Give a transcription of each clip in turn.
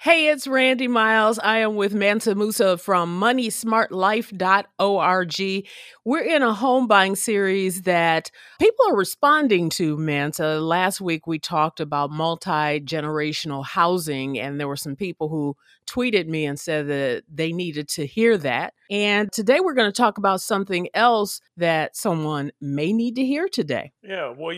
Hey, it's Randy Miles. I am with Mansa Musa from moneysmartlife.org. We're in a home buying series that people are responding to, Mansa. Last week we talked about multi-generational housing, and there were some people who tweeted me and said that they needed to hear that. And today we're going to talk about something else that someone may need to hear today. Yeah, well,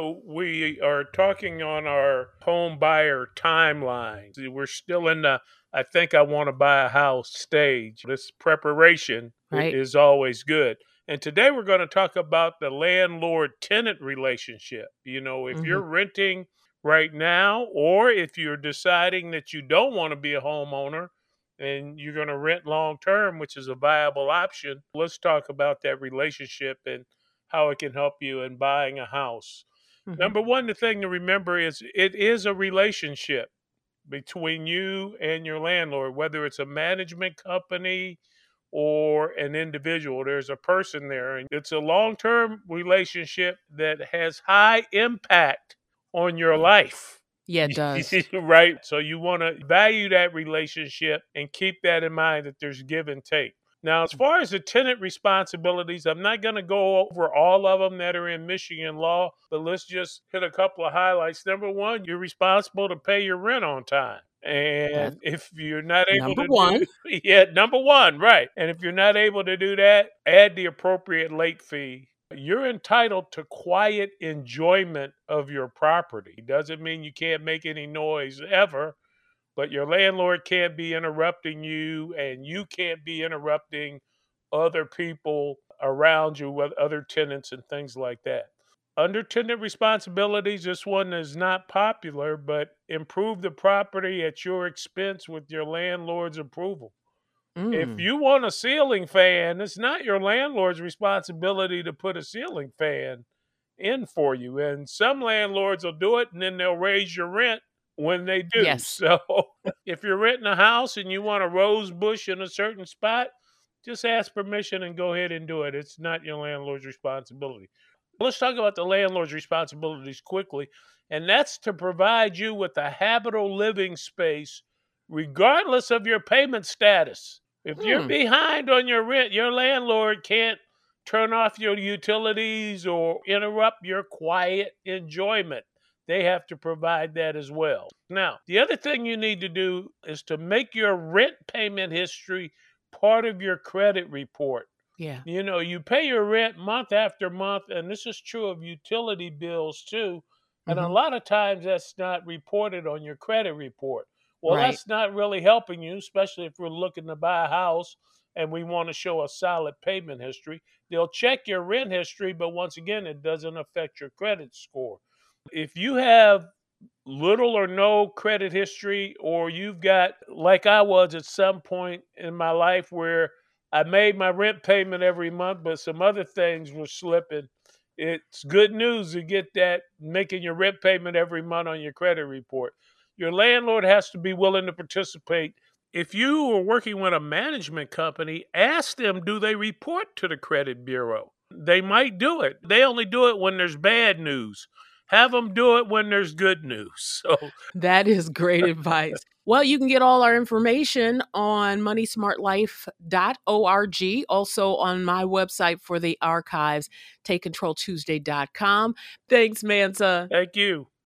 we are talking on our home buyer timeline. We're still in the I think I want to buy a house stage. This preparation Right? is always good. And today we're going to talk about the landlord tenant relationship. If you're Hmm. renting right now, or if you're deciding that you don't want to be a homeowner and you're going to rent long term, which is a viable option, let's talk about that relationship and how it can help you in buying a house. Hmm. Number one, the thing to remember is it is a relationship between you and your landlord, whether it's a management company or an individual. There's a person there, and it's a long term relationship that has high impact on your life. Yeah, it does. Right. So you want to value that relationship and keep that in mind that there's give and take. Now, as far as the tenant responsibilities, I'm not going to go over all of them that are in Michigan law, but let's just hit a couple of highlights. Number one, you're responsible to pay your rent on time. That's And if you're not able number to one. do, yeah, number one, right. And if you're not able to do that, add the appropriate late fee. You're entitled to quiet enjoyment of your property. Doesn't mean you can't make any noise ever, but your landlord can't be interrupting you and you can't be interrupting other people around you with other tenants and things like that. Under tenant responsibilities, this one is not popular, but improve the property at your expense with your landlord's approval. If Mm. you want a ceiling fan, it's not your landlord's responsibility to put a ceiling fan in for you. And some landlords will do it and then they'll raise your rent when they do. Yes. So if you're renting a house and you want a rose bush in a certain spot, just ask permission and go ahead and do it. It's not your landlord's responsibility. Let's talk about the landlord's responsibilities quickly. And that's to provide you with a habitable living space, regardless of your payment status. If you're Hmm. behind on your rent, your landlord can't turn off your utilities or interrupt your quiet enjoyment. They have to provide that as well. Now, the other thing you need to do is to make your rent payment history part of your credit report. Yeah. You pay your rent month after month, and this is true of utility bills too. And a Hmm. lot of times that's not reported on your credit report. Well, Right. that's not really helping you, especially if we're looking to buy a house and we want to show a solid payment history. They'll check your rent history, but once again, it doesn't affect your credit score. If you have little or no credit history, or you've got, like I was at some point in my life, where I made my rent payment every month, but some other things were slipping. It's good news to get that making your rent payment every month on your credit report. Your landlord has to be willing to participate. If you are working with a management company, ask them, do they report to the credit bureau? They might do it. They only do it when there's bad news. Have them do it when there's good news. So, That is great advice. Well, you can get all our information on moneysmartlife.org. Also on my website for the archives, takecontroltuesday.com. Thanks, Mansa. thank you.